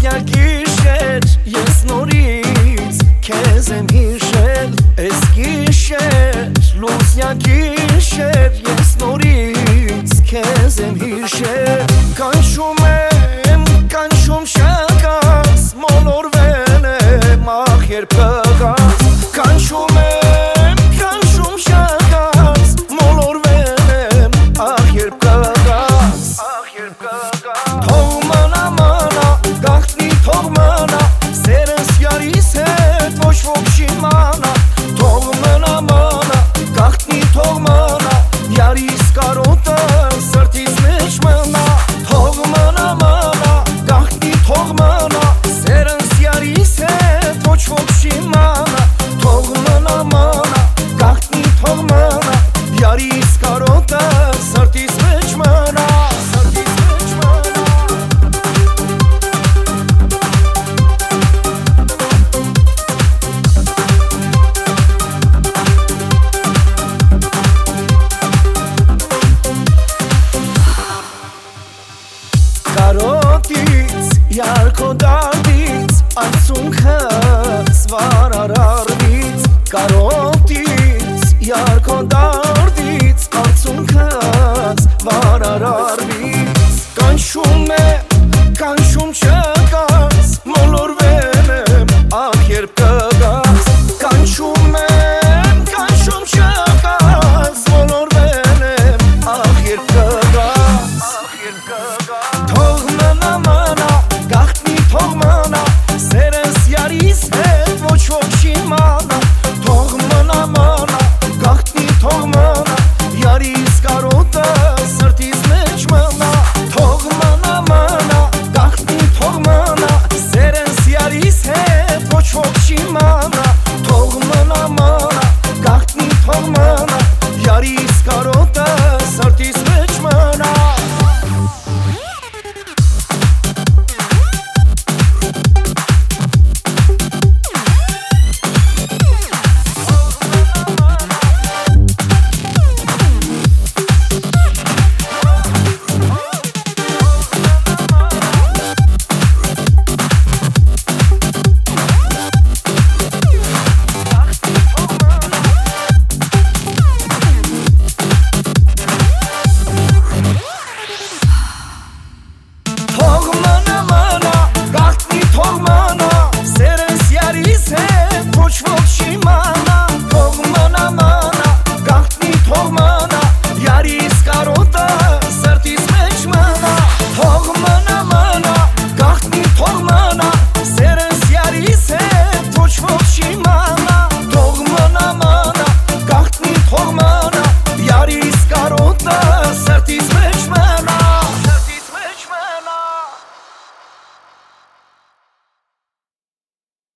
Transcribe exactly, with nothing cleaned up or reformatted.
Լուսնյա գիշեր ես նորից քեզ եմ հիշել Էս գիշեր լուսնյա գիշեր ես նորից քեզ եմ հիշել Կանչում եմ, կանչում շակաս մոլորվել եմ ախ երբ կգաս Կանչում եմ, կանչում շակաս մոլորվել եմ ախ երբ կգաս Ախ երբ կգաս Թող մնա մնա գաղտնի թող մնա Սերս յարիս հետ ոչ ոք շիմանա Թող մնա մնա գաղտնի թող մնա Յարիս կարոտը սրտից մեջ մնա Թող մնա մնա գաղտնի թող մնա Սերս յարիս հետ ոչ ոք շիմանա Թող մնա մնա գաղտնի թող մնա Յարիս կարոտը սրտից մեջ մնա Սրտից մեջ մնա Կարոտից, յարքո դարդից, անցունքս վարարարվից Կարոտից, յարքո դարդից, անցունքս վարարարվից